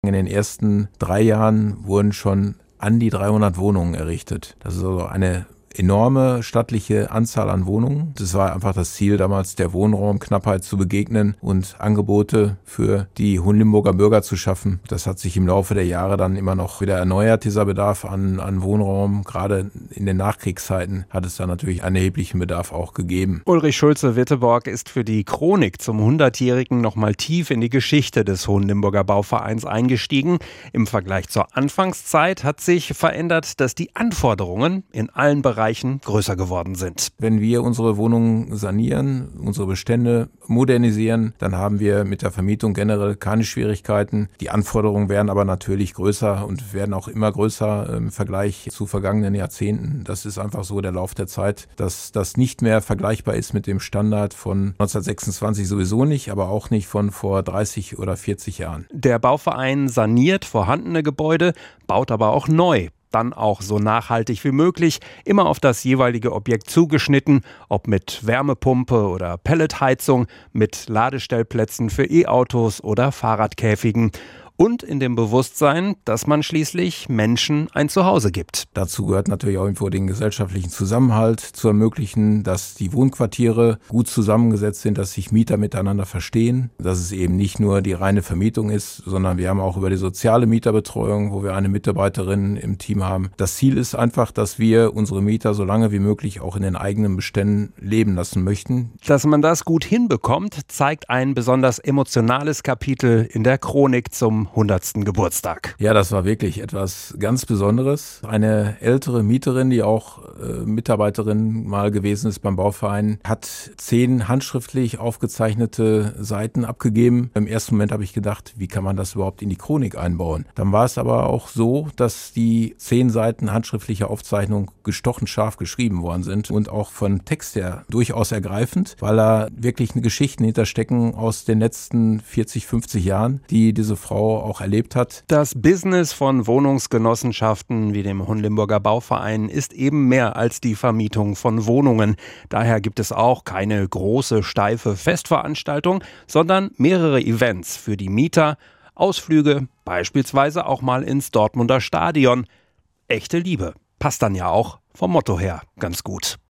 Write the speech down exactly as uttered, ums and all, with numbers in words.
In den ersten drei Jahren wurden schon an die dreihundert Wohnungen errichtet. Das ist also eine enorme stattliche Anzahl an Wohnungen. Das war einfach das Ziel damals, der Wohnraumknappheit zu begegnen und Angebote für die Hohenlimburger Bürger zu schaffen. Das hat sich im Laufe der Jahre dann immer noch wieder erneuert, dieser Bedarf an, an Wohnraum. Gerade in den Nachkriegszeiten hat es da natürlich einen erheblichen Bedarf auch gegeben. Ulrich Schulze-Witteborg ist für die Chronik zum hundertjährigen nochmal tief in die Geschichte des Hohenlimburger Bauvereins eingestiegen. Im Vergleich zur Anfangszeit hat sich verändert, dass die Anforderungen in allen Bereichen größer geworden sind. Wenn wir unsere Wohnungen sanieren, unsere Bestände modernisieren, dann haben wir mit der Vermietung generell keine Schwierigkeiten. Die Anforderungen werden aber natürlich größer und werden auch immer größer im Vergleich zu vergangenen Jahrzehnten. Das ist einfach so der Lauf der Zeit, dass das nicht mehr vergleichbar ist mit dem Standard von neunzehnhundertsechsundzwanzig sowieso nicht, aber auch nicht von vor dreißig oder vierzig Jahren. Der Bauverein saniert vorhandene Gebäude, baut aber auch neu. Dann auch so nachhaltig wie möglich, immer auf das jeweilige Objekt zugeschnitten, ob mit Wärmepumpe oder Pelletheizung, mit Ladestellplätzen für E-Autos oder Fahrradkäfigen. Und in dem Bewusstsein, dass man schließlich Menschen ein Zuhause gibt. Dazu gehört natürlich auch irgendwo den gesellschaftlichen Zusammenhalt zu ermöglichen, dass die Wohnquartiere gut zusammengesetzt sind, dass sich Mieter miteinander verstehen, dass es eben nicht nur die reine Vermietung ist, sondern wir haben auch über die soziale Mieterbetreuung, wo wir eine Mitarbeiterin im Team haben. Das Ziel ist einfach, dass wir unsere Mieter so lange wie möglich auch in den eigenen Beständen leben lassen möchten. Dass man das gut hinbekommt, zeigt ein besonders emotionales Kapitel in der Chronik zum hundertsten Geburtstag. Ja, das war wirklich etwas ganz Besonderes. Eine ältere Mieterin, die auch äh, Mitarbeiterin mal gewesen ist beim Bauverein, hat zehn handschriftlich aufgezeichnete Seiten abgegeben. Im ersten Moment habe ich gedacht, wie kann man das überhaupt in die Chronik einbauen? Dann war es aber auch so, dass die zehn Seiten handschriftliche Aufzeichnung gestochen scharf geschrieben worden sind und auch von Text her durchaus ergreifend, weil da wirklich Geschichten hinterstecken aus den letzten vierzig, fünfzig Jahren, die diese Frau auch erlebt hat. Das Business von Wohnungsgenossenschaften wie dem Hohenlimburger Bauverein ist eben mehr als die Vermietung von Wohnungen. Daher gibt es auch keine große, steife Festveranstaltung, sondern mehrere Events für die Mieter, Ausflüge, beispielsweise auch mal ins Dortmunder Stadion. Echte Liebe. Passt dann ja auch vom Motto her ganz gut.